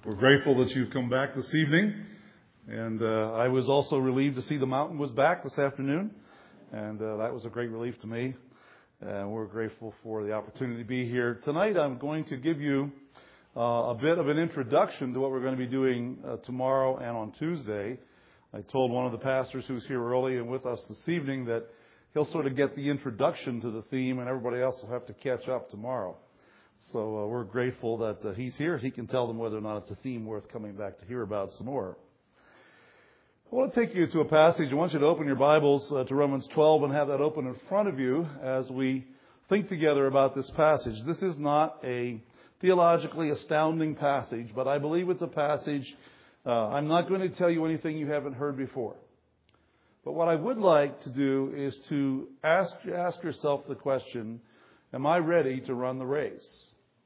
We're grateful that you've come back this evening. And I was also relieved to see the mountain was back this afternoon. And that was a great relief to me. We're grateful for the opportunity to be here. Tonight I'm going to give you a bit of an introduction to what we're going to be doing tomorrow and on Tuesday. I told one of the pastors who's here early and with us this evening that he'll sort of get the introduction to the theme and everybody else will have to catch up tomorrow. So we're grateful that he's here. He can tell them whether or not it's a theme worth coming back to hear about some more. I want to take you to a passage. I want you to open your Bibles to Romans 12 and have that open in front of you as we think together about this passage. This is not a theologically astounding passage, but I believe it's a passage. I'm not going to tell you anything you haven't heard before. But what I would like to do is to ask yourself the question, am I ready to run the race?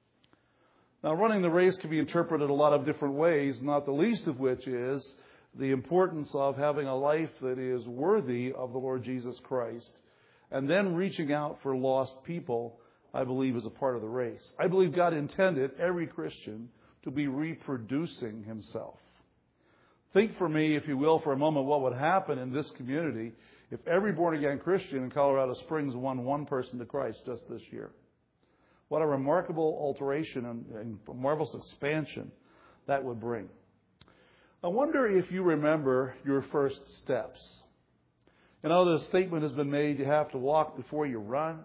Now, running the race can be interpreted a lot of different ways, not the least of which is the importance of having a life that is worthy of the Lord Jesus Christ. And then reaching out for lost people, I believe, is a part of the race. I believe God intended every Christian to be reproducing himself. Think for me, if you will, for a moment, what would happen in this community if every born-again Christian in Colorado Springs won one person to Christ just this year. What a remarkable alteration and marvelous expansion that would bring. I wonder if you remember your first steps. You know, the statement has been made, you have to walk before you run.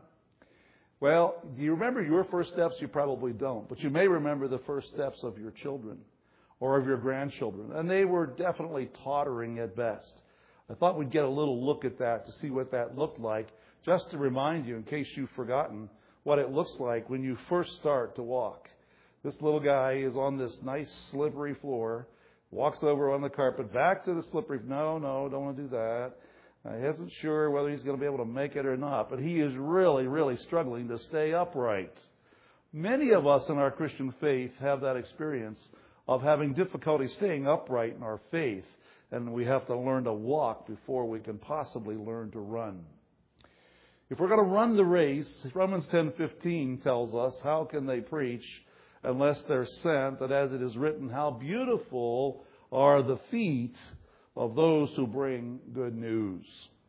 Well, do you remember your first steps? You probably don't. But you may remember the first steps of your children or of your grandchildren. And they were definitely tottering at best. I thought we'd get a little look at that to see what that looked like, just to remind you, in case you've forgotten, what it looks like when you first start to walk. This little guy is on this nice slippery floor, walks over on the carpet, back to the slippery. No, don't want to do that. He isn't sure whether he's going to be able to make it or not, but he is really, really struggling to stay upright. Many of us in our Christian faith have that experience of having difficulty staying upright in our faith, and we have to learn to walk before we can possibly learn to run. If we're going to run the race, Romans 10:15 tells us, how can they preach unless they're sent? That as it is written, how beautiful are the feet of those who bring good news.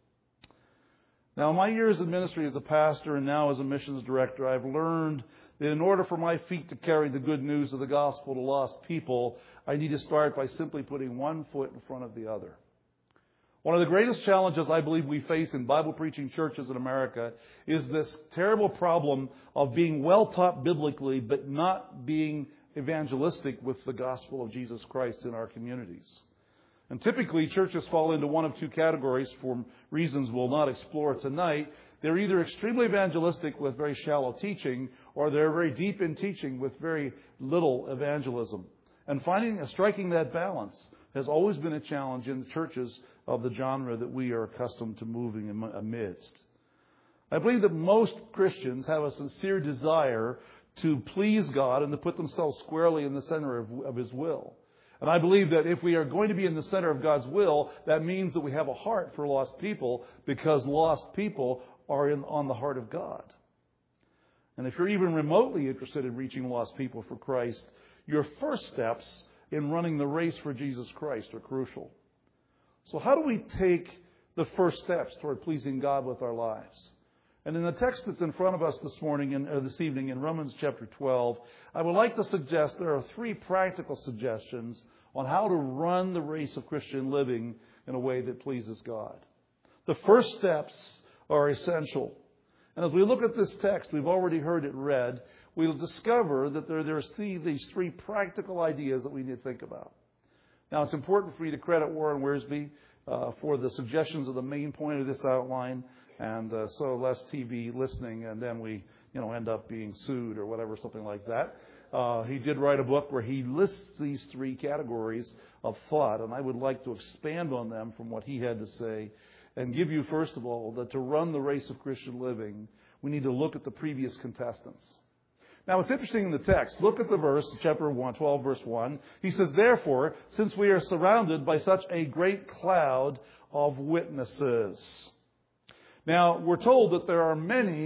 Now, in my years in ministry as a pastor and now as a missions director, I've learned that in order for my feet to carry the good news of the gospel to lost people, I need to start by simply putting one foot in front of the other. One of the greatest challenges I believe we face in Bible-preaching churches in America is this terrible problem of being well-taught biblically but not being evangelistic with the gospel of Jesus Christ in our communities. And typically, churches fall into one of two categories for reasons we'll not explore tonight. They're either extremely evangelistic with very shallow teaching, or they're very deep in teaching with very little evangelism. And striking that balance has always been a challenge in the churches of the genre that we are accustomed to moving amidst. I believe that most Christians have a sincere desire to please God and to put themselves squarely in the center of His will. And I believe that if we are going to be in the center of God's will, that means that we have a heart for lost people, because lost people are on the heart of God. And if you're even remotely interested in reaching lost people for Christ, your first steps in running the race for Jesus Christ are crucial. So how do we take the first steps toward pleasing God with our lives? And in the text that's in front of us this evening in Romans chapter 12, I would like to suggest there are three practical suggestions on how to run the race of Christian living in a way that pleases God. The first steps are essential. And as we look at this text, we've already heard it read, we'll discover that there's these three practical ideas that we need to think about. Now, it's important for you to credit Warren Wiersbe for the suggestions of the main point of this outline, and so less TV listening, and then we end up being sued or whatever, something like that. He did write a book where he lists these three categories of thought, and I would like to expand on them from what he had to say and give you, first of all, that to run the race of Christian living, we need to look at the previous contestants. Now, it's interesting in the text. Look at the verse, chapter 12, verse 1. He says, therefore, since we are surrounded by such a great cloud of witnesses. Now, we're told that there are many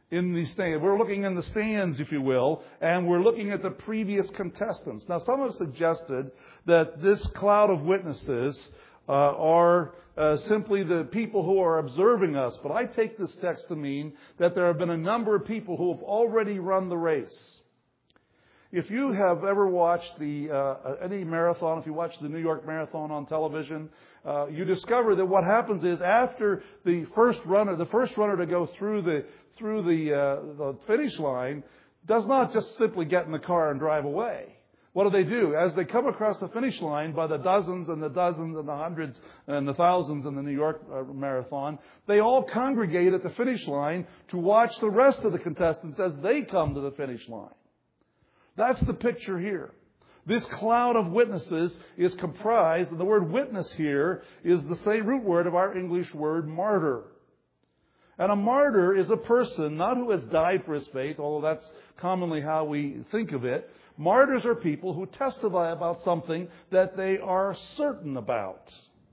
in the stand. We're looking in the stands, if you will, and we're looking at the previous contestants. Now, some have suggested that this cloud of witnesses are simply the people who are observing us. But I take this text to mean that there have been a number of people who have already run the race. If you have ever watched any marathon, if you watch the New York Marathon on television, you discover that what happens is after the first runner to go through the finish line does not just simply get in the car and drive away. What do? As they come across the finish line by the dozens and the hundreds and the thousands in the New York Marathon, they all congregate at the finish line to watch the rest of the contestants as they come to the finish line. That's the picture here. This cloud of witnesses is comprised, and the word witness here is the same root word of our English word martyr. And a martyr is a person not who has died for his faith, although that's commonly how we think of it. Martyrs are people who testify about something that they are certain about.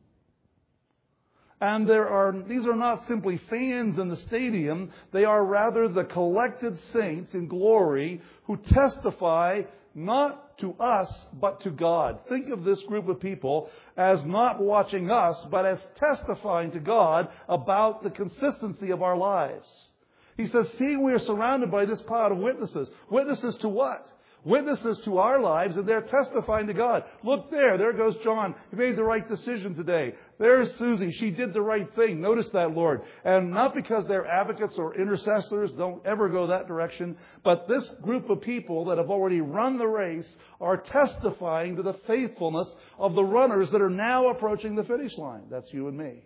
And these are not simply fans in the stadium. They are rather the collected saints in glory who testify not to us, but to God. Think of this group of people as not watching us, but as testifying to God about the consistency of our lives. He says, seeing we are surrounded by this cloud of witnesses. Witnesses to what? Witnesses to our lives, and they're testifying to God. Look there. There goes John. He made the right decision today. There's Susie. She did the right thing. Notice that, Lord. And not because they're advocates or intercessors. Don't ever go that direction. But this group of people that have already run the race are testifying to the faithfulness of the runners that are now approaching the finish line. That's you and me.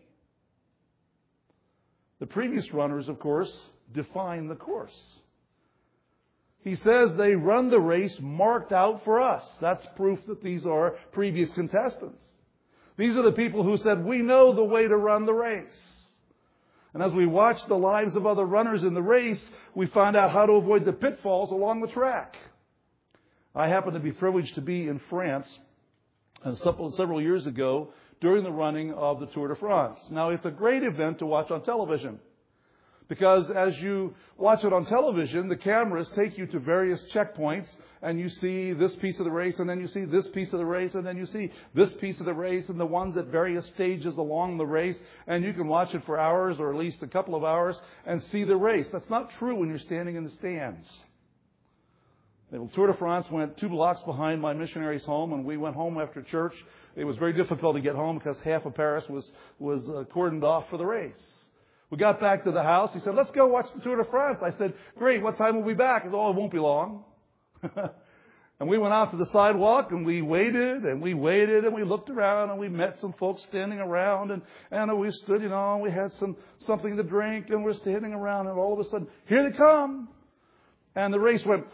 The previous runners, of course, define the course. He says they run the race marked out for us. That's proof that these are previous contestants. These are the people who said, we know the way to run the race. And as we watch the lives of other runners in the race, we find out how to avoid the pitfalls along the track. I happen to be privileged to be in France several years ago during the running of the Tour de France. Now, it's a great event to watch on television. Because as you watch it on television, the cameras take you to various checkpoints, and you see this piece of the race, and then you see this piece of the race, and then you see this piece of the race, and the ones at various stages along the race, and you can watch it for hours, or at least a couple of hours, and see the race. That's not true when you're standing in the stands. The Tour de France went 2 blocks behind my missionary's home, and we went home after church. It was very difficult to get home because half of Paris was cordoned off for the race. We got back to the house. He said, let's go watch the Tour de France. I said, great, what time will we be back? He said, it won't be long. And we went out to the sidewalk, and we waited, and we looked around, and we met some folks standing around, and we stood, and we had something to drink, and we're standing around, and all of a sudden, here they come. And the race went,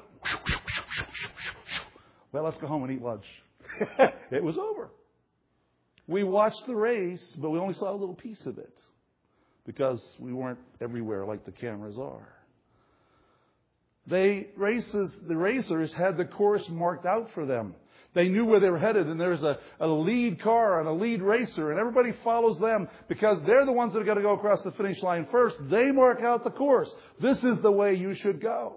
well, let's go home and eat lunch. It was over. We watched the race, but we only saw a little piece of it, because we weren't everywhere like the cameras are. The racers had the course marked out for them. They knew where they were headed, and there's a lead car and a lead racer, and everybody follows them because they're the ones that are going to go across the finish line first. They mark out the course. This is the way you should go.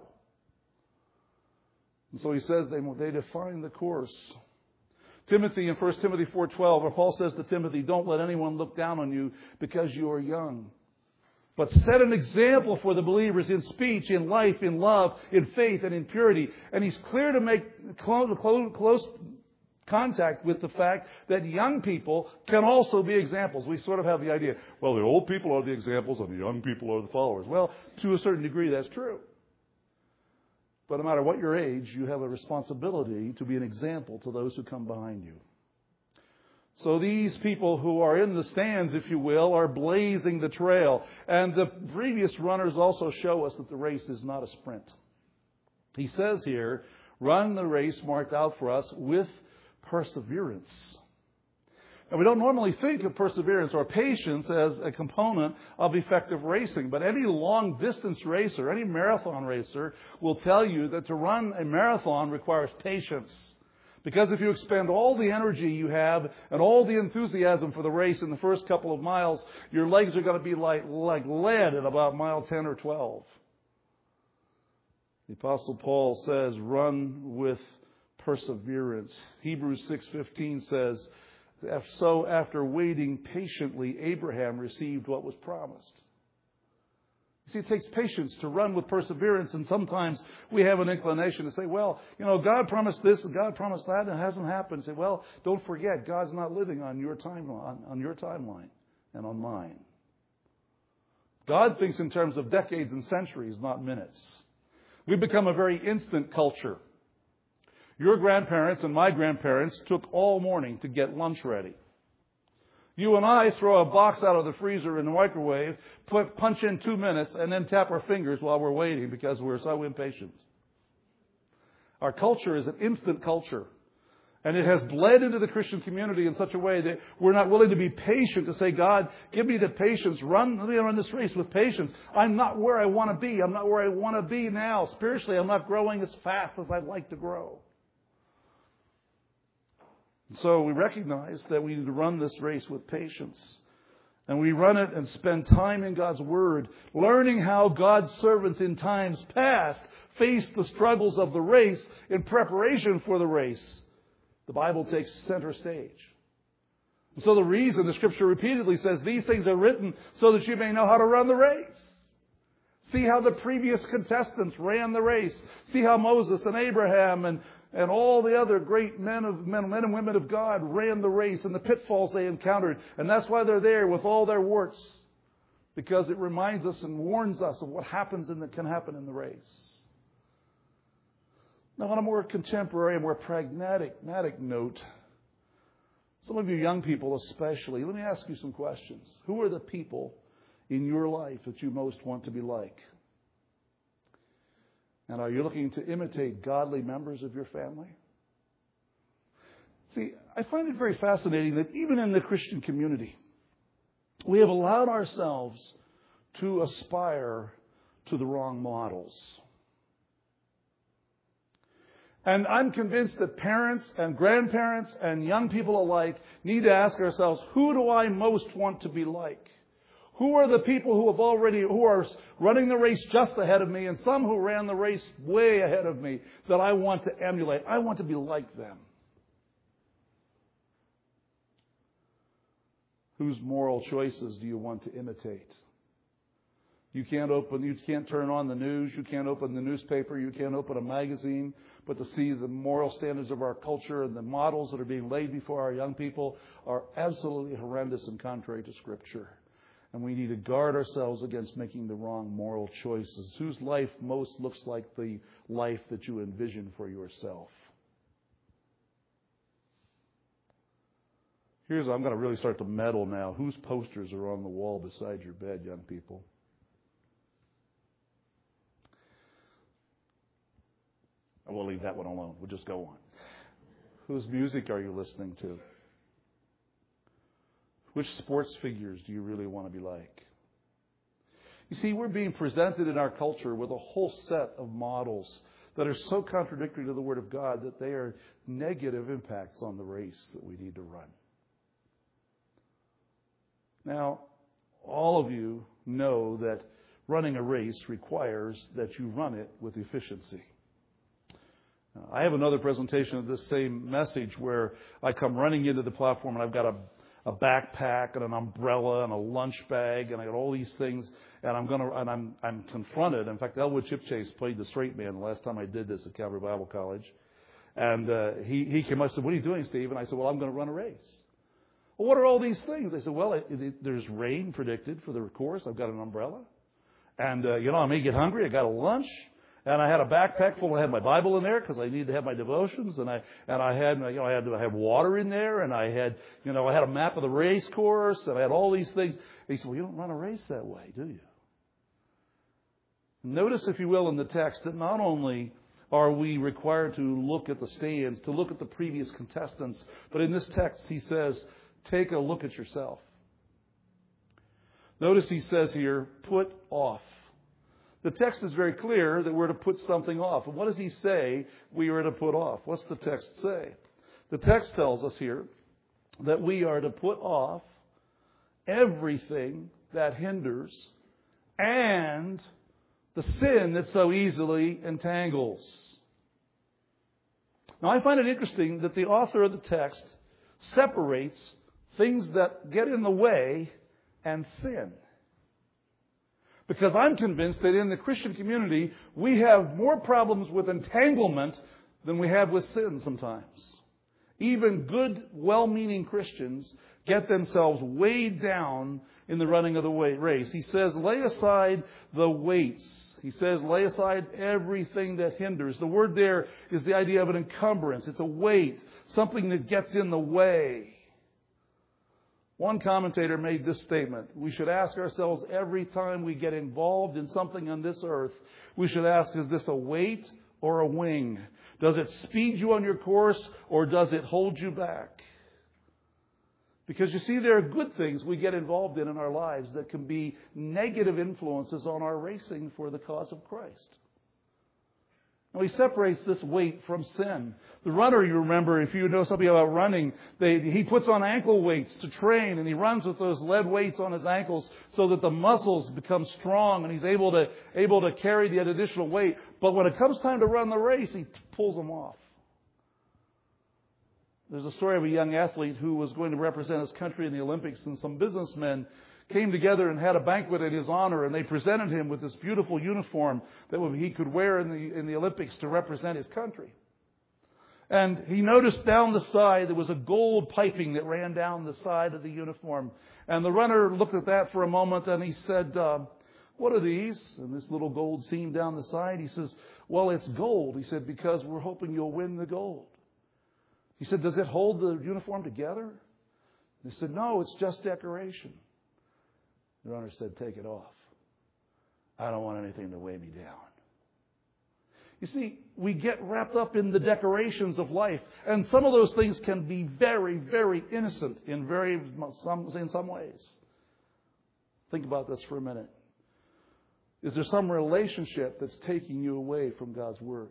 And so he says they define the course. Timothy in 1 Timothy 4:12, where Paul says to Timothy, don't let anyone look down on you because you are young. But set an example for the believers in speech, in life, in love, in faith, and in purity. And he's clear to make close contact with the fact that young people can also be examples. We sort of have the idea, well, the old people are the examples and the young people are the followers. Well, to a certain degree, that's true. But no matter what your age, you have a responsibility to be an example to those who come behind you. So these people who are in the stands, if you will, are blazing the trail. And the previous runners also show us that the race is not a sprint. He says here, run the race marked out for us with perseverance. Now, we don't normally think of perseverance or patience as a component of effective racing, but any long-distance racer, any marathon racer will tell you that to run a marathon requires patience. Because if you expend all the energy you have and all the enthusiasm for the race in the first couple of miles, your legs are going to be like lead at about mile 10 or 12. The Apostle Paul says, run with perseverance. Hebrews 6:15 says, so after waiting patiently, Abraham received what was promised. You see, it takes patience to run with perseverance, and sometimes we have an inclination to say, well, God promised this and God promised that, and it hasn't happened. Say, well, don't forget, God's not living on your timeline and on mine. God thinks in terms of decades and centuries, not minutes. We've become a very instant culture. Your grandparents and my grandparents took all morning to get lunch ready. You and I throw a box out of the freezer in the microwave, punch in 2 minutes, and then tap our fingers while we're waiting because we're so impatient. Our culture is an instant culture. And it has bled into the Christian community in such a way that we're not willing to be patient, to say, God, give me the patience. Let me run this race with patience. I'm not where I want to be. I'm not where I want to be now. Spiritually, I'm not growing as fast as I'd like to grow. So we recognize that we need to run this race with patience. And we run it and spend time in God's Word, learning how God's servants in times past faced the struggles of the race in preparation for the race. The Bible takes center stage. And so the reason the Scripture repeatedly says these things are written so that you may know how to run the race. See how the previous contestants ran the race. See how Moses and Abraham and all the other great men and women of God ran the race and the pitfalls they encountered. And that's why they're there with all their warts. Because it reminds us and warns us of what happens and that can happen in the race. Now, on a more contemporary, more pragmatic note, some of you young people especially, let me ask you some questions. Who are the people in your life that you most want to be like? And are you looking to imitate godly members of your family? See, I find it very fascinating that even in the Christian community, we have allowed ourselves to aspire to the wrong models. And I'm convinced that parents and grandparents and young people alike need to ask ourselves, who do I most want to be like? Who are the people who are running the race just ahead of me, and some who ran the race way ahead of me that I want to emulate? I want to be like them. Whose moral choices do you want to imitate? You can't turn on the news, you can't open the newspaper, you can't open a magazine, but to see the moral standards of our culture and the models that are being laid before our young people are absolutely horrendous and contrary to Scripture. And we need to guard ourselves against making the wrong moral choices. Whose life most looks like the life that you envision for yourself? I'm going to really start to meddle now. Whose posters are on the wall beside your bed, young people? And we'll leave that one alone. We'll just go on. Whose music are you listening to? Which sports figures do you really want to be like? You see, we're being presented in our culture with a whole set of models that are so contradictory to the Word of God that they are negative impacts on the race that we need to run. Now, all of you know that running a race requires that you run it with efficiency. I have another presentation of this same message where I come running into the platform and I've got a backpack and an umbrella and a lunch bag and I got all these things and I'm confronted. In fact, Elwood Chipchase played the straight man the last time I did this at Calvary Bible College. And he came up and said, "What are you doing, Steve?" And I said, "Well, I'm going to run a race." "Well, what are all these things?" I said, "Well, there's rain predicted for the course. I've got an umbrella. And, I may get hungry. I got a lunch. And I had a backpack full. I had my Bible in there because I needed to have my devotions. And I had to have water in there. And I had a map of the race course. And I had all these things." And he said, "Well, you don't run a race that way, do you?" Notice, if you will, in the text that not only are we required to look at the stands, to look at the previous contestants, but in this text he says, take a look at yourself. Notice he says here, put off. The text is very clear that we're to put something off. And what does he say we are to put off? What's the text say? The text tells us here that we are to put off everything that hinders and the sin that so easily entangles. Now, I find it interesting that the author of the text separates things that get in the way and sin. Because I'm convinced that in the Christian community, we have more problems with entanglement than we have with sin sometimes. Even good, well-meaning Christians get themselves weighed down in the running of the race. He says, lay aside the weights. He says, lay aside everything that hinders. The word there is the idea of an encumbrance. It's a weight, something that gets in the way. One commentator made this statement. We should ask ourselves every time we get involved in something on this earth, we should ask, is this a weight or a wing? Does it speed you on your course or does it hold you back? Because you see, there are good things we get involved in our lives that can be negative influences on our racing for the cause of Christ. Now, he separates this weight from sin. The runner, you remember, if you know something about running, he puts on ankle weights to train, and he runs with those lead weights on his ankles so that the muscles become strong and he's able to carry the additional weight. But when it comes time to run the race, he pulls them off. There's a story of a young athlete who was going to represent his country in the Olympics, and some businessmen came together and had a banquet in his honor, and they presented him with this beautiful uniform that he could wear in the Olympics to represent his country. And he noticed down the side there was a gold piping that ran down the side of the uniform. And the runner looked at that for a moment and he said, what are these? And this little gold seam down the side. He says, well, it's gold. He said, because we're hoping you'll win the gold. He said, does it hold the uniform together? He said, no, it's just decoration. The runner said, take it off. I don't want anything to weigh me down. You see, we get wrapped up in the decorations of life. And some of those things can be very, very innocent in some ways. Think about this for a minute. Is there some relationship that's taking you away from God's Word?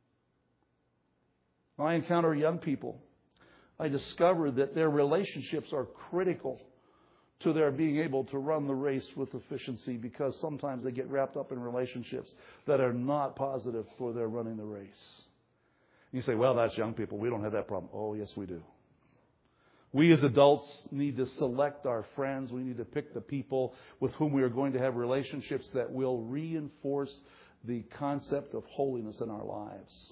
When I encounter young people, I discover that their relationships are critical to their being able to run the race with efficiency, because sometimes they get wrapped up in relationships that are not positive for their running the race. You say, well, that's young people. We don't have that problem. Oh, yes, we do. We as adults need to select our friends. We need to pick the people with whom we are going to have relationships that will reinforce the concept of holiness in our lives.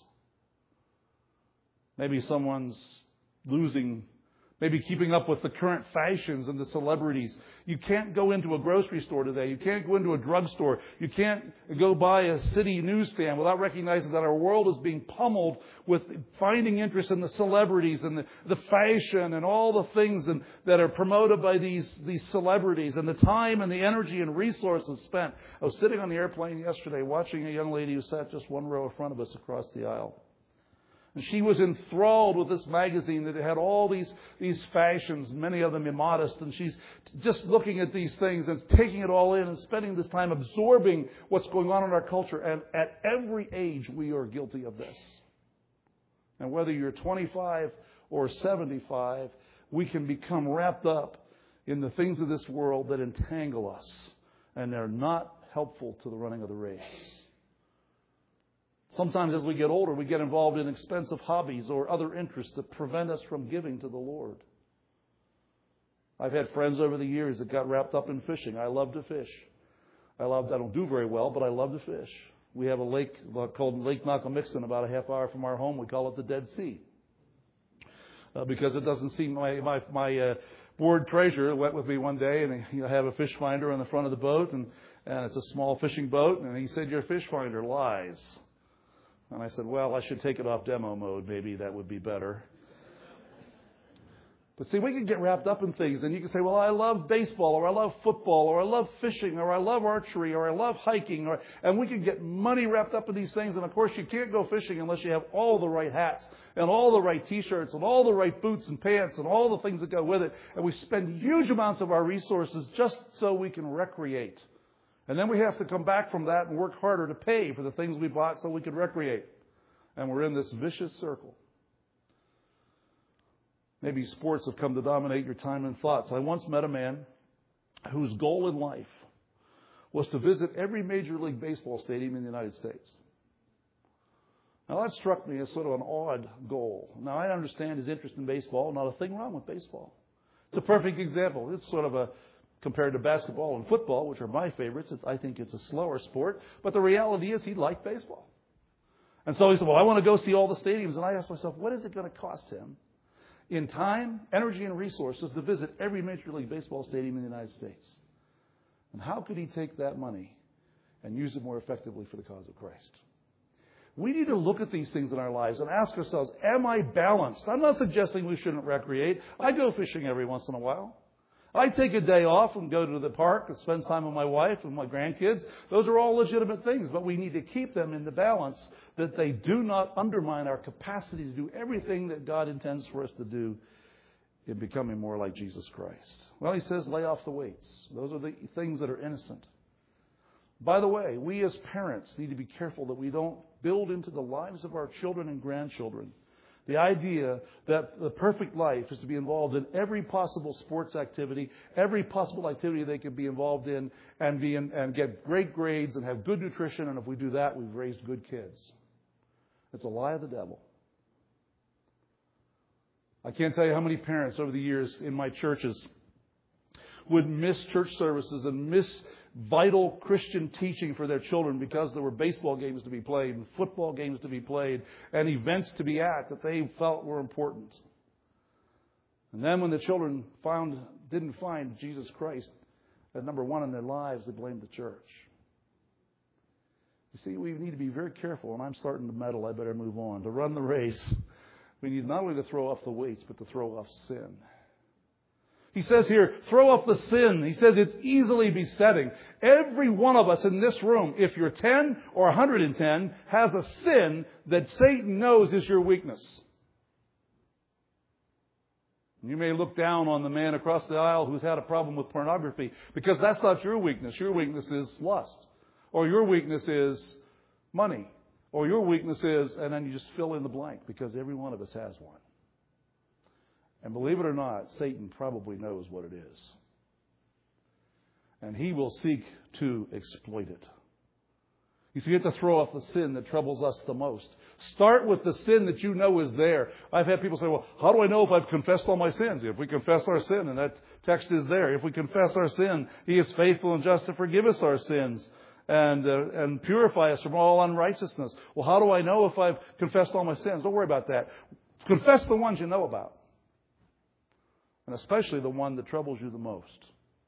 Maybe someone's maybe keeping up with the current fashions and the celebrities. You can't go into a grocery store today. You can't go into a drugstore. You can't go by a city newsstand without recognizing that our world is being pummeled with finding interest in the celebrities and the fashion and all the things that are promoted by these celebrities, and the time and the energy and resources spent. I was sitting on the airplane yesterday watching a young lady who sat just one row in front of us across the aisle. And she was enthralled with this magazine that had all these fashions, many of them immodest. And she's just looking at these things and taking it all in and spending this time absorbing what's going on in our culture. And at every age, we are guilty of this. And whether you're 25 or 75, we can become wrapped up in the things of this world that entangle us. And they're not helpful to the running of the race. Sometimes as we get older, we get involved in expensive hobbies or other interests that prevent us from giving to the Lord. I've had friends over the years that got wrapped up in fishing. I love to fish. I don't do very well, but I love to fish. We have a lake called Lake Nakamixon about a half hour from our home. We call it the Dead Sea. Because it doesn't seem, my board treasurer went with me one day, and I have a fish finder on the front of the boat, and it's a small fishing boat, and he said, your fish finder lies. And I said, well, I should take it off demo mode. Maybe that would be better. But see, we can get wrapped up in things, and you can say, well, I love baseball, or I love football, or I love fishing, or I love archery, or I love hiking, and we can get money wrapped up in these things. And of course, you can't go fishing unless you have all the right hats, and all the right T-shirts, and all the right boots and pants, and all the things that go with it. And we spend huge amounts of our resources just so we can recreate. And then we have to come back from that and work harder to pay for the things we bought so we could recreate. And we're in this vicious circle. Maybe sports have come to dominate your time and thoughts. I once met a man whose goal in life was to visit every Major League Baseball stadium in the United States. Now, that struck me as sort of an odd goal. Now, I understand his interest in baseball. Not a thing wrong with baseball. It's a perfect example. It's sort of compared to basketball and football, which are my favorites, I think it's a slower sport. But the reality is he liked baseball. And so he said, well, I want to go see all the stadiums. And I asked myself, what is it going to cost him in time, energy, and resources to visit every Major League Baseball stadium in the United States? And how could he take that money and use it more effectively for the cause of Christ? We need to look at these things in our lives and ask ourselves, am I balanced? I'm not suggesting we shouldn't recreate. I go fishing every once in a while. I take a day off and go to the park and spend time with my wife and my grandkids. Those are all legitimate things, but we need to keep them in the balance that they do not undermine our capacity to do everything that God intends for us to do in becoming more like Jesus Christ. Well, he says, lay off the weights. Those are the things that are innocent. By the way, we as parents need to be careful that we don't build into the lives of our children and grandchildren the idea that the perfect life is to be involved in every possible sports activity, every possible activity they can be involved in, and get great grades and have good nutrition. And if we do that, we've raised good kids. It's a lie of the devil. I can't tell you how many parents over the years in my churches would miss church services and miss vital Christian teaching for their children because there were baseball games to be played and football games to be played and events to be at that they felt were important. And then when the children didn't find Jesus Christ at number one in their lives, they blamed the church. You see, we need to be very careful, and I'm starting to meddle, I better move on. To run the race, we need not only to throw off the weights, but to throw off sin. He says here, throw off the sin. He says it's easily besetting. Every one of us in this room, if you're 10 or 110, has a sin that Satan knows is your weakness. You may look down on the man across the aisle who's had a problem with pornography because that's not your weakness. Your weakness is lust. Or your weakness is money. Or your weakness is, and then you just fill in the blank because every one of us has one. And believe it or not, Satan probably knows what it is. And he will seek to exploit it. You see, you have to throw off the sin that troubles us the most. Start with the sin that you know is there. I've had people say, well, how do I know if I've confessed all my sins? If we confess our sin, and that text is there. If we confess our sin, he is faithful and just to forgive us our sins and purify us from all unrighteousness. Well, how do I know if I've confessed all my sins? Don't worry about that. Confess the ones you know about. And especially the one that troubles you the most.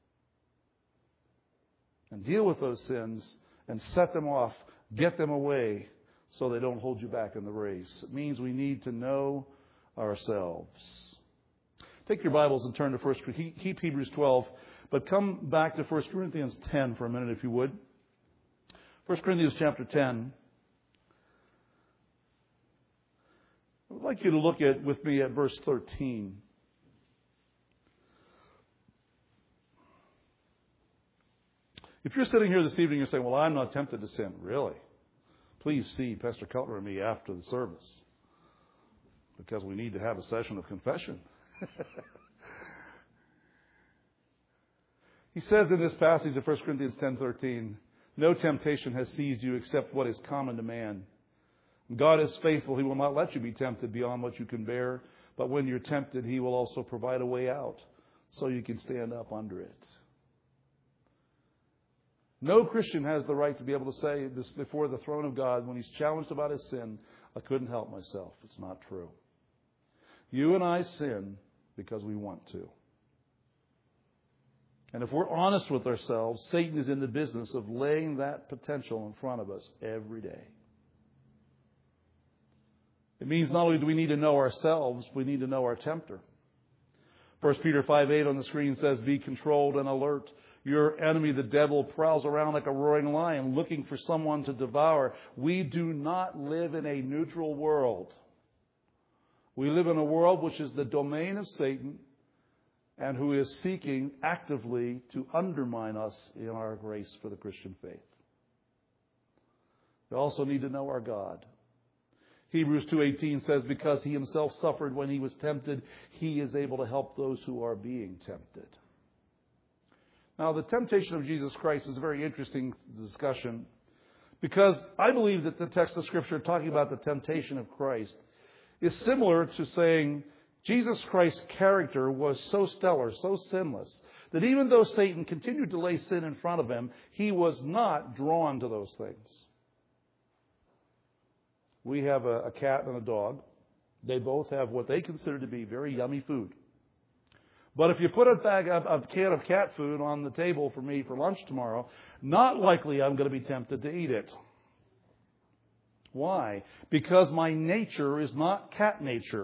And deal with those sins and set them off. Get them away so they don't hold you back in the race. It means we need to know ourselves. Take your Bibles and turn to 1 Corinthians. Keep Hebrews 12, but come back to 1 Corinthians 10 for a minute if you would. 1 Corinthians chapter 10. I would like you to look with me at verse 13. If you're sitting here this evening and you're saying, well, I'm not tempted to sin. Really? Please see Pastor Cutler and me after the service. Because we need to have a session of confession. He says in this passage of 1 Corinthians 10:13, no temptation has seized you except what is common to man. God is faithful. He will not let you be tempted beyond what you can bear. But when you're tempted, he will also provide a way out so you can stand up under it. No Christian has the right to be able to say this before the throne of God when he's challenged about his sin, I couldn't help myself. It's not true. You and I sin because we want to. And if we're honest with ourselves, Satan is in the business of laying that potential in front of us every day. It means not only do we need to know ourselves, we need to know our tempter. 1 Peter 5:8 on the screen says, be controlled and alert. Your enemy, the devil, prowls around like a roaring lion looking for someone to devour. We do not live in a neutral world. We live in a world which is the domain of Satan and who is seeking actively to undermine us in our grace for the Christian faith. We also need to know our God. Hebrews 2:18 says, because he himself suffered when he was tempted, he is able to help those who are being tempted. Now, the temptation of Jesus Christ is a very interesting discussion because I believe that the text of Scripture talking about the temptation of Christ is similar to saying Jesus Christ's character was so stellar, so sinless, that even though Satan continued to lay sin in front of him, he was not drawn to those things. We have a cat and a dog. They both have what they consider to be very yummy food. But if you put a can of cat food on the table for me for lunch tomorrow, not likely I'm going to be tempted to eat it. Why? Because my nature is not cat nature.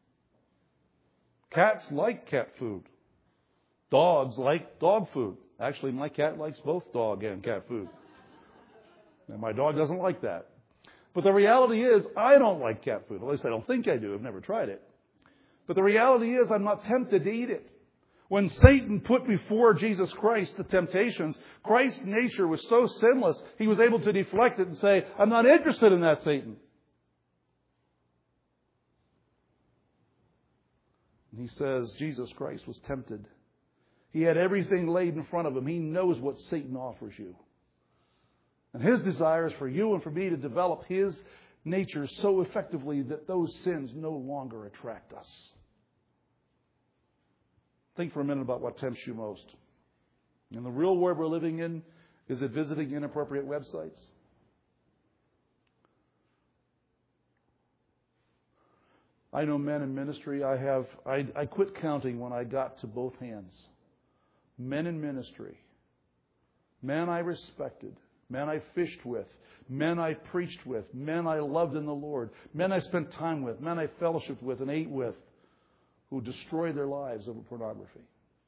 Cats like cat food. Dogs like dog food. Actually, my cat likes both dog and cat food. And my dog doesn't like that. But the reality is, I don't like cat food. At least I don't think I do. I've never tried it. But the reality is, I'm not tempted to eat it. When Satan put before Jesus Christ the temptations, Christ's nature was so sinless, he was able to deflect it and say, I'm not interested in that, Satan. And he says Jesus Christ was tempted. He had everything laid in front of him. He knows what Satan offers you. And his desire is for you and for me to develop his nature so effectively that those sins no longer attract us. Think for a minute about what tempts you most. In the real world we're living in, is it visiting inappropriate websites? I know men in ministry, I quit counting when I got to both hands. Men in ministry. Men I respected. Men I fished with. Men I preached with. Men I loved in the Lord. Men I spent time with. Men I fellowshiped with and ate with, who destroyed their lives over pornography.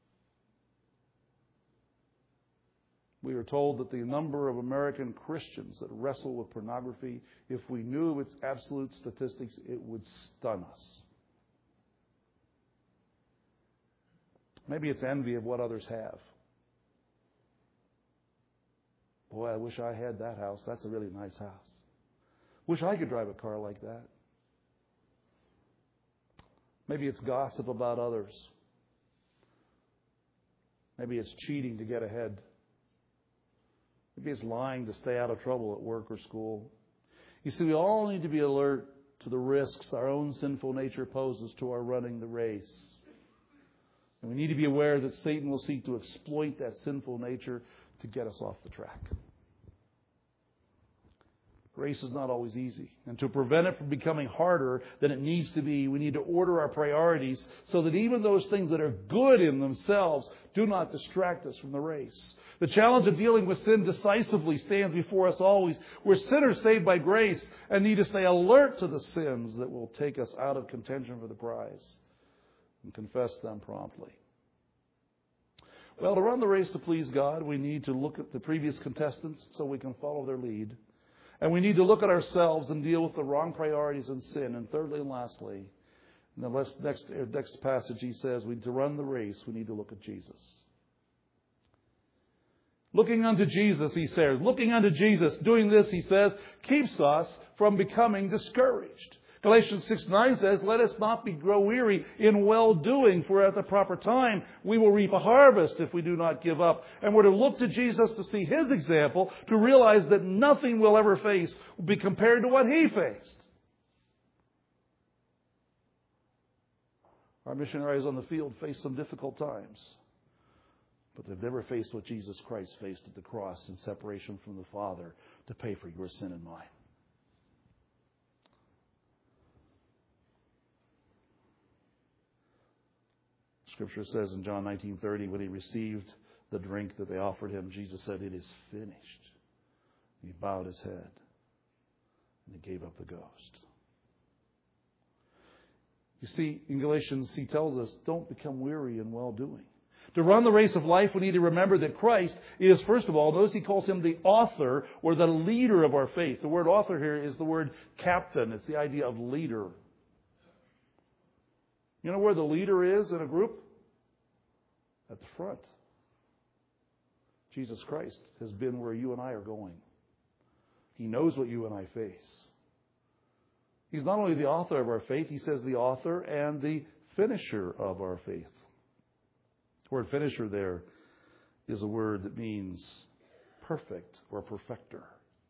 We are told that the number of American Christians that wrestle with pornography, if we knew its absolute statistics, it would stun us. Maybe it's envy of what others have. Boy, I wish I had that house. That's a really nice house. Wish I could drive a car like that. Maybe it's gossip about others. Maybe it's cheating to get ahead. Maybe it's lying to stay out of trouble at work or school. You see, we all need to be alert to the risks our own sinful nature poses to our running the race. And we need to be aware that Satan will seek to exploit that sinful nature to get us off the track. Race is not always easy. And to prevent it from becoming harder than it needs to be, we need to order our priorities so that even those things that are good in themselves do not distract us from the race. The challenge of dealing with sin decisively stands before us always. We're sinners saved by grace and need to stay alert to the sins that will take us out of contention for the prize and confess them promptly. Well, to run the race to please God, we need to look at the previous contestants so we can follow their lead. And we need to look at ourselves and deal with the wrong priorities and sin. And thirdly and lastly, in the next passage he says, to run the race, we need to look at Jesus. Looking unto Jesus, he says. Looking unto Jesus, doing this, he says, keeps us from becoming discouraged. Galatians 6:9 says, let us not grow weary in well-doing, for at the proper time we will reap a harvest if we do not give up. And we're to look to Jesus to see his example, to realize that nothing we'll ever face will be compared to what he faced. Our missionaries on the field face some difficult times, but they've never faced what Jesus Christ faced at the cross in separation from the Father to pay for your sin and mine. Scripture says in John 19:30, when he received the drink that they offered him, Jesus said, it is finished. And he bowed his head and he gave up the ghost. You see, in Galatians, he tells us, don't become weary in well-doing. To run the race of life, we need to remember that Christ is, first of all, notice he calls him the author or the leader of our faith. The word author here is the word captain. It's the idea of leader. You know where the leader is in a group? At the front. Jesus Christ has been where you and I are going. He knows what you and I face. He's not only the author of our faith, he says the author and the finisher of our faith. The word finisher there is a word that means perfect or perfecter.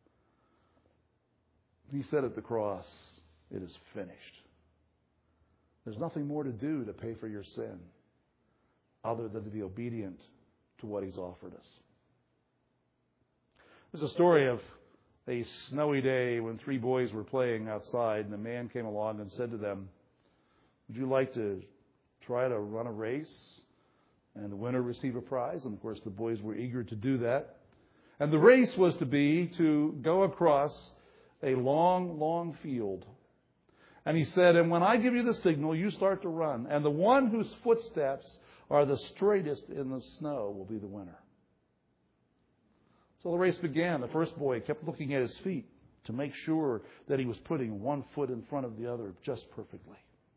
He said at the cross, it is finished. There's nothing more to do to pay for your sin other than to be obedient to what He's offered us. There's a story of a snowy day when 3 boys were playing outside, and a man came along and said to them, would you like to try to run a race and the winner receive a prize? And of course the boys were eager to do that. And the race was to be to go across a long, long field. And he said, and when I give you the signal, you start to run. And the one whose footsteps are the straightest in the snow will be the winner. So the race began. The first boy kept looking at his feet to make sure that he was putting one foot in front of the other just perfectly.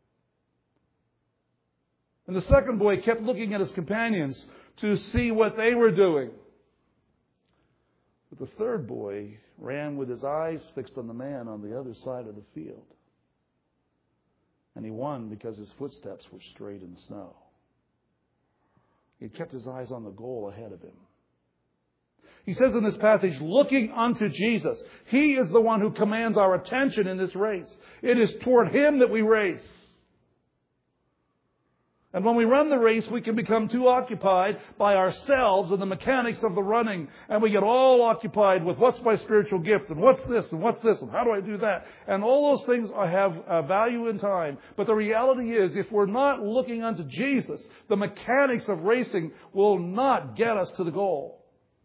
And the second boy kept looking at his companions to see what they were doing. But the third boy ran with his eyes fixed on the man on the other side of the field. And he won because his footsteps were straight in the snow. He kept his eyes on the goal ahead of him. He says in this passage, looking unto Jesus. He is the one who commands our attention in this race. It is toward Him that we race. And when we run the race, we can become too occupied by ourselves and the mechanics of the running. And we get all occupied with what's my spiritual gift and what's this and how do I do that? And all those things have value in time. But the reality is, if we're not looking unto Jesus, the mechanics of racing will not get us to the goal.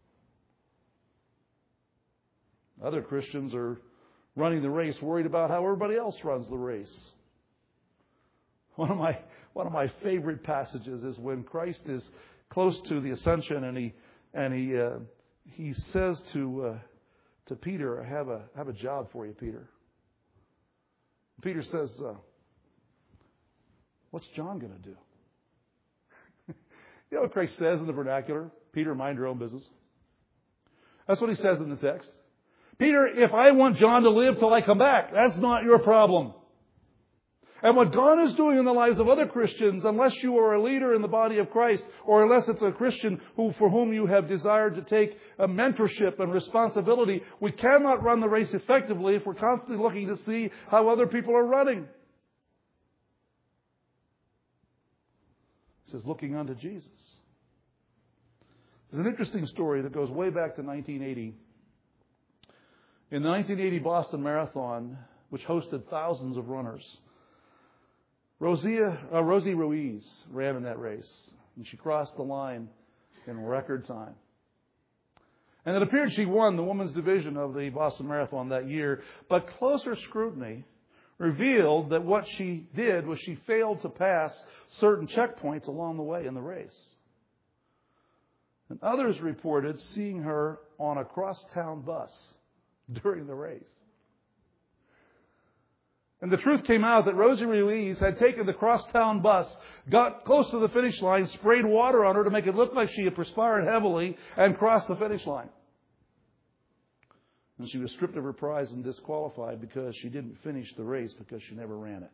Other Christians are running the race worried about how everybody else runs the race. One of my favorite passages is when Christ is close to the ascension, and he says to Peter, "I have a job for you, Peter." Peter says, "What's John going to do?" You know what Christ says in the vernacular? Peter, mind your own business. That's what He says in the text. Peter, if I want John to live till I come back, that's not your problem. And what God is doing in the lives of other Christians, unless you are a leader in the body of Christ, or unless it's a Christian for whom you have desired to take a mentorship and responsibility, we cannot run the race effectively if we're constantly looking to see how other people are running. He says, looking unto Jesus. There's an interesting story that goes way back to 1980. In the 1980 Boston Marathon, which hosted thousands of runners, Rosie Ruiz ran in that race, and she crossed the line in record time. And it appeared she won the women's division of the Boston Marathon that year, but closer scrutiny revealed that what she did was she failed to pass certain checkpoints along the way in the race. And others reported seeing her on a crosstown bus during the race. And the truth came out that Rosie Ruiz had taken the crosstown bus, got close to the finish line, sprayed water on her to make it look like she had perspired heavily, and crossed the finish line. And she was stripped of her prize and disqualified because she didn't finish the race because she never ran it.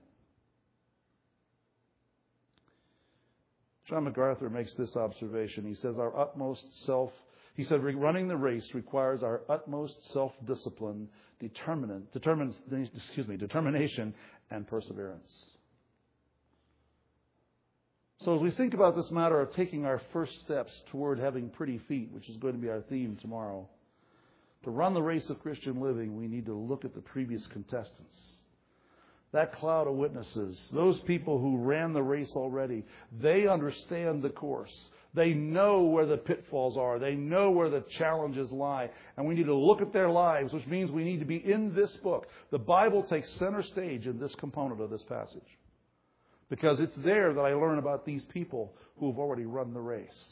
John MacArthur makes this observation. He says, running the race requires our utmost self-discipline, determination, and perseverance. So as we think about this matter of taking our first steps toward having pretty feet, which is going to be our theme tomorrow, to run the race of Christian living, we need to look at the previous contestants. That cloud of witnesses, those people who ran the race already, they understand the course. They know where the pitfalls are. They know where the challenges lie. And we need to look at their lives, which means we need to be in this book. The Bible takes center stage in this component of this passage, because it's there that I learn about these people who have already run the race.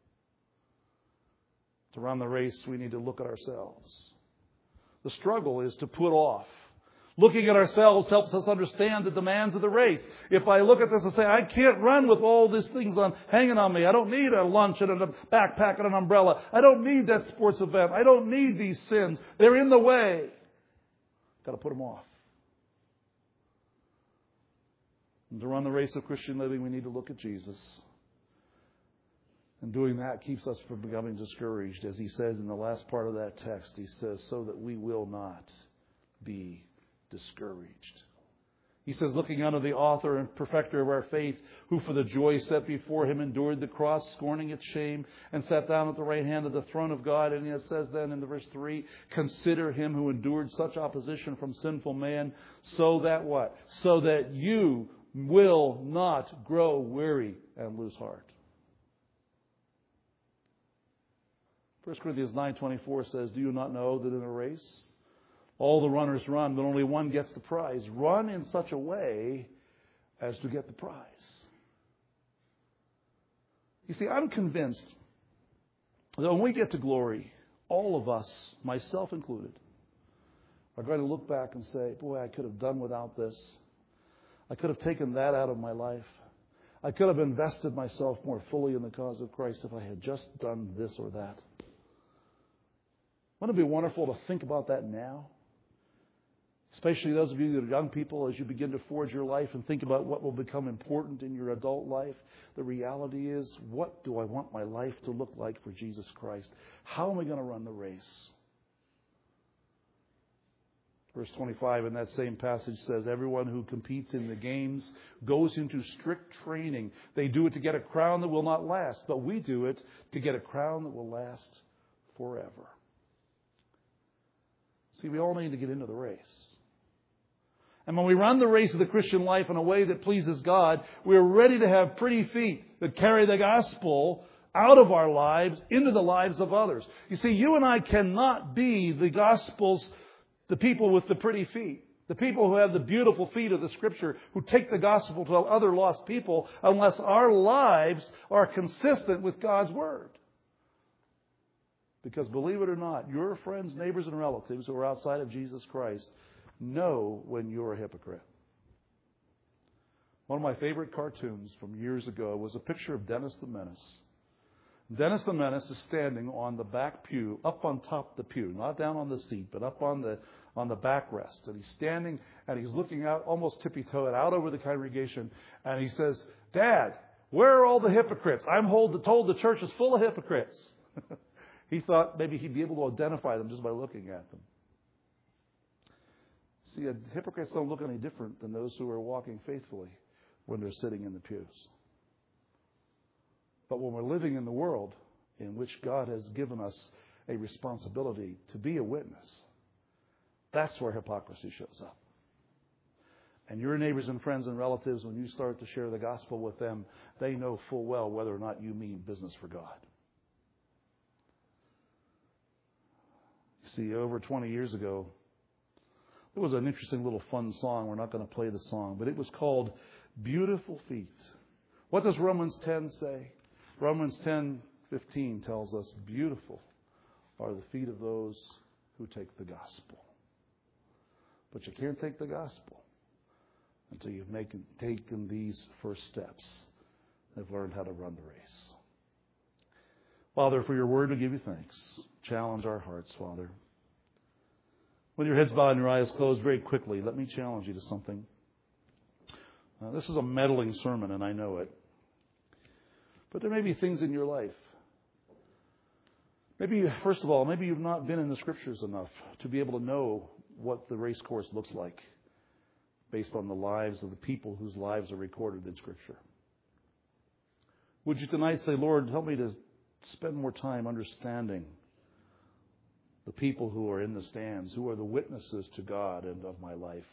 To run the race, we need to look at ourselves. The struggle is to put off. Looking at ourselves helps us understand the demands of the race. If I look at this and say, I can't run with all these things hanging on me. I don't need a lunch and a backpack and an umbrella. I don't need that sports event. I don't need these sins. They're in the way. Got to put them off. And to run the race of Christian living, we need to look at Jesus. And doing that keeps us from becoming discouraged. As he says in the last part of that text, he says, so that we will not be discouraged. He says, looking unto the author and perfecter of our faith, who for the joy set before him endured the cross, scorning its shame, and sat down at the right hand of the throne of God. And it says then in the verse 3, consider him who endured such opposition from sinful man, so that what? So that you will not grow weary and lose heart. 1 Corinthians 9:24 says, do you not know that in a race all the runners run, but only one gets the prize? Run in such a way as to get the prize. You see, I'm convinced that when we get to glory, all of us, myself included, are going to look back and say, boy, I could have done without this. I could have taken that out of my life. I could have invested myself more fully in the cause of Christ if I had just done this or that. Wouldn't it be wonderful to think about that now? Especially those of you that are young people, as you begin to forge your life and think about what will become important in your adult life. The reality is, what do I want my life to look like for Jesus Christ? How am I going to run the race? Verse 25 in that same passage says, everyone who competes in the games goes into strict training. They do it to get a crown that will not last, but we do it to get a crown that will last forever. See, we all need to get into the race. And when we run the race of the Christian life in a way that pleases God, we're ready to have pretty feet that carry the gospel out of our lives into the lives of others. You see, you and I cannot be the gospel's, the people with the pretty feet, the people who have the beautiful feet of the Scripture, who take the gospel to other lost people, unless our lives are consistent with God's Word. Because believe it or not, your friends, neighbors, and relatives who are outside of Jesus Christ know when you're a hypocrite. One of my favorite cartoons from years ago was a picture of Dennis the Menace. Dennis the Menace is standing on the back pew, up on top of the pew, not down on the seat, but up on the backrest. And he's standing and he's looking out, almost tippy-toed out over the congregation, and he says, Dad, where are all the hypocrites? I'm told the church is full of hypocrites. He thought maybe he'd be able to identify them just by looking at them. See, hypocrites don't look any different than those who are walking faithfully when they're sitting in the pews. But when we're living in the world in which God has given us a responsibility to be a witness, that's where hypocrisy shows up. And your neighbors and friends and relatives, when you start to share the gospel with them, they know full well whether or not you mean business for God. You see, over 20 years ago, there was an interesting little fun song. We're not going to play the song, but it was called Beautiful Feet. What does Romans 10 say? Romans 10:15 tells us, beautiful are the feet of those who take the gospel. But you can't take the gospel until you've taken these first steps and have learned how to run the race. Father, for your word, we give you thanks. Challenge our hearts, Father. With your heads bowed and your eyes closed, very quickly, let me challenge you to something. This is a meddling sermon, and I know it. But there may be things in your life. Maybe, first of all, maybe you've not been in the Scriptures enough to be able to know what the race course looks like based on the lives of the people whose lives are recorded in Scripture. Would you tonight say, Lord, help me to spend more time understanding the people who are in the stands, who are the witnesses to God and of my life.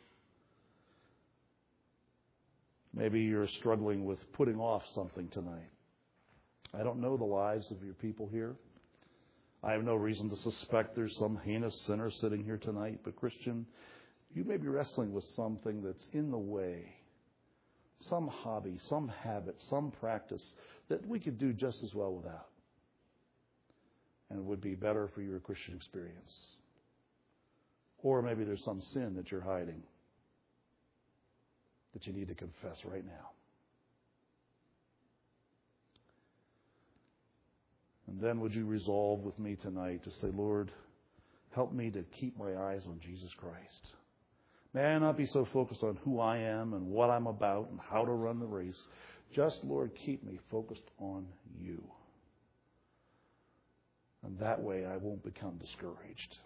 Maybe you're struggling with putting off something tonight. I don't know the lives of your people here. I have no reason to suspect there's some heinous sinner sitting here tonight. But Christian, you may be wrestling with something that's in the way. Some hobby, some habit, some practice that we could do just as well without. And it would be better for your Christian experience. Or maybe there's some sin that you're hiding that you need to confess right now. And then would you resolve with me tonight to say, Lord, help me to keep my eyes on Jesus Christ. May I not be so focused on who I am and what I'm about and how to run the race. Just, Lord, keep me focused on you. And that way I won't become discouraged.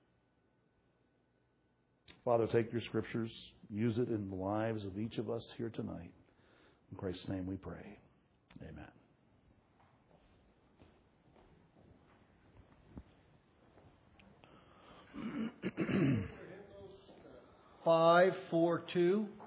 Father, take your scriptures, use it in the lives of each of us here tonight. In Christ's name we pray. Amen. Five, 4, 2.